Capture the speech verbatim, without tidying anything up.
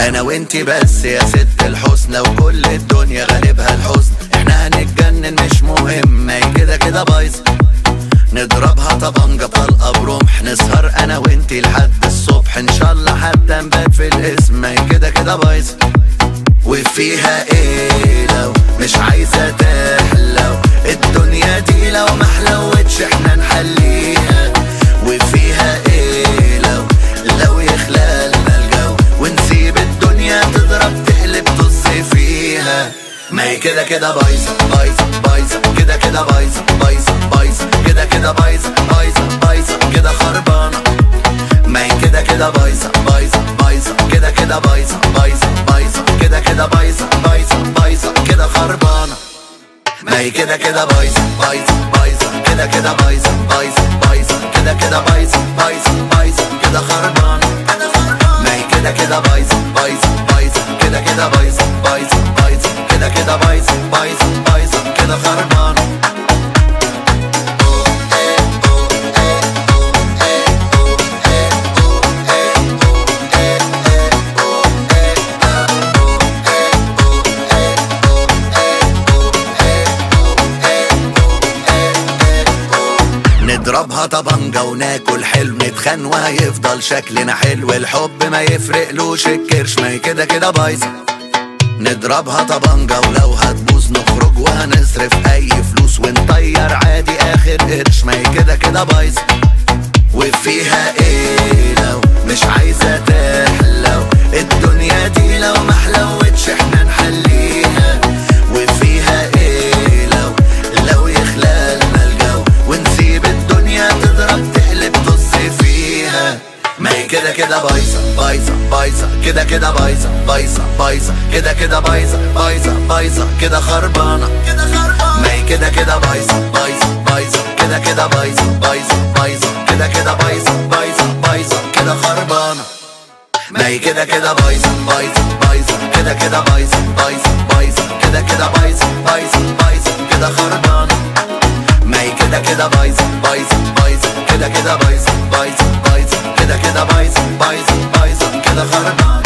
انا وانتي بس يا ست الحسنى، وكل الدنيا غالبها الحزن. احنا هنتجنن مش مهم، ما هي كده كده بايظه. نضربها طبنجة طلقة برمح، نسهر انا وانتي لحد الصبح، ان شاء الله حتى نبات في الاسم، ما هي كده كده بايظه. وفيها ايه لو مش عايزة تحلو الدنيا دي، لو محلوتش احنا نحليها. وفيها ايه لو لو يخلالنا الجو، ونسيب الدنيا تضرب تقلب طز فيها. ما هي كده كده بايظة بايظة بايظة، كده كده بايظة بايظة بايظة، كده كده بايظة بايظة بايظة، كده خربانة. ما هي كده كده بايظة بايظة بايظة، كده كده بايظة بايظة بايظة، كده كده بايظة بايظة بايظة، كده خربانة. ما هي كده كده بايظة بايظة بايظة، كده كده بايظة بايظة بايظة، كده كده بايظة بايظة بايظة، كده خربانة. ما هي كده كده بايظة بايظة بايظة، كده كده بايظة بايظة بايظة، كده كده بايظة بايظة بايظة، كده خربانة. نضربها طبنجة وناكل حلو، نتخان وهيفضل شكلنا حلو، الحب ما يفرقلوش الكرش، ما هي كده كده بايظة. نضربها طبنجة ولو هتبوظ نخرج وهنصرف اي فلوس، ونطير عادي اخر قرش، ما هي كده كده بايظة. وفيها ايه لو مش عايزة تحلو الدنيا دي، لو محلوتش احنا نحليها. وفيها ايه لو لو يخلالنا الجو، ونسيب الدنيا تضرب تقلب طز فيها. ما هي كده كده بايظة بايظة بايظة، كده كده بايظة بايظة بايظة، كده كده بايظة بايظة بايظة، كده خربانة. ما هي كده كده بايظة بايظة بايظة، كده كده بايظة بايظة بايظة، كده كده بايظة بايظة بايظة، كده خربانة. ما هي كده كده بايظة بايظة بايظة، كده كده بايظة بايظة بايظة، كده كده بايظة بايظة بايظة، كده خربانة. ما هي كده كده بايظة بايظة بايظة، كده كده بايظة بايظة بايظة، كده كده بايظة بايظة بايظة، كده خربانة.